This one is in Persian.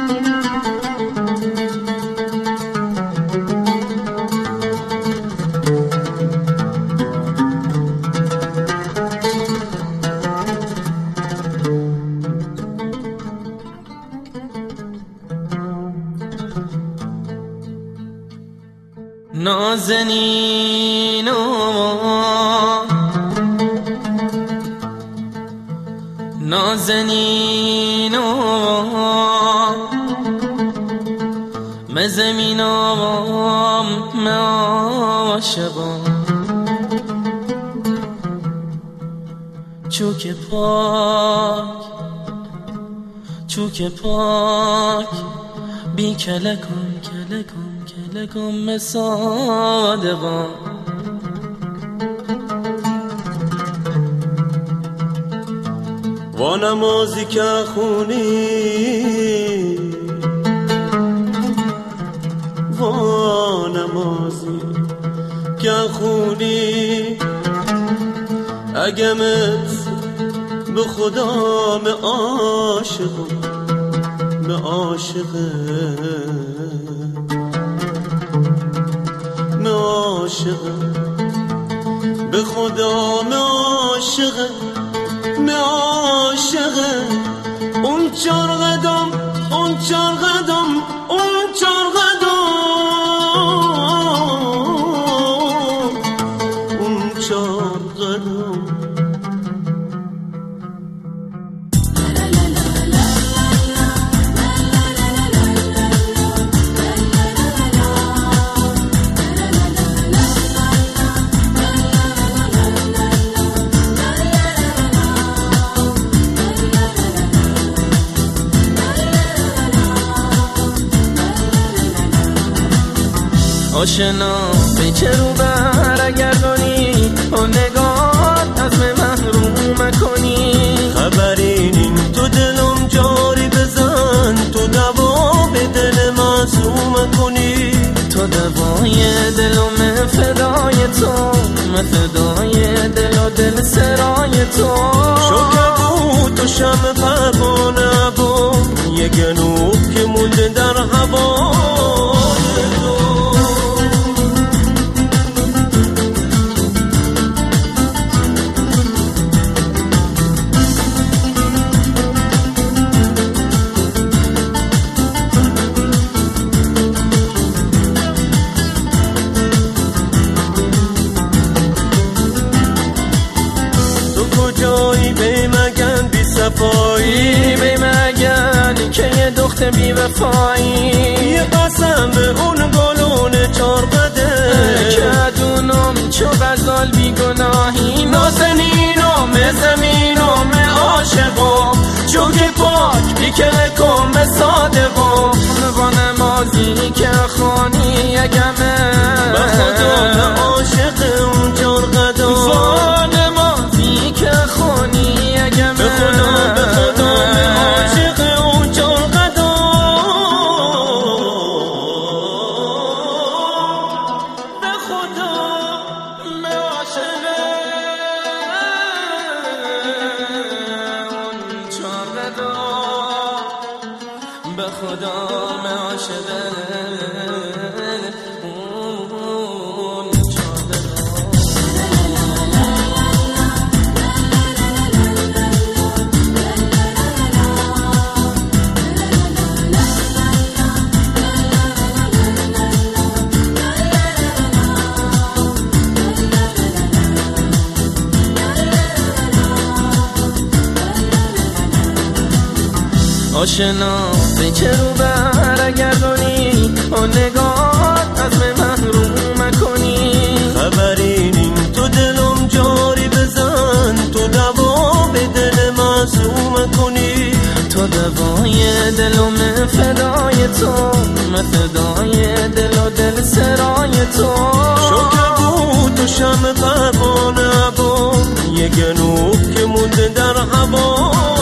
نازنینو نازنینو مزمینام معاشقام چوک پاک بی کلکم صادقان و نمازی که خونی و نمازی که خونی اگمت به خدا می عاشقم می عاشقه می عاشقه به خدا می عاشقه می عاشقه اون چار قدم اون چار قدم اون چار قدم اون چار قدم آشنا به چه رو برگردانی و نگات از من محروم کنی خبرین این تو دلم جاری بزن تو دوا به دل معصوم کنی تو دوای دلم فدای تو من فدای دل و دل سرای تو شکبوت و شم پروانه بود یه گنوب که مونده در هوا جایی به مگن بی صفایی به مگن که یه دخت بی وفایی یه قسم به اون گلون چار قده که ادونم چو غزال بی گناهی نازنینم زمینم عاشقم چوک پاک بی کلکم صادقم با نمازی که خانی اگمه به خدا عاشق اون چار قدم که خونی اگه به خدا عاشق اون چار قدم به خدا عاشق اون چار قدم به خدا عاشق آشنا به چه رو برگردانی و نگات از من محروم کنی خبرین این تو دلم جاری بزن تو دوا به دل معصوم کنی تو دوای دلم فدای تو من فدای دل و دل سرای تو شکبوت و شم پروانه بود یه گنوب که مونده در هوا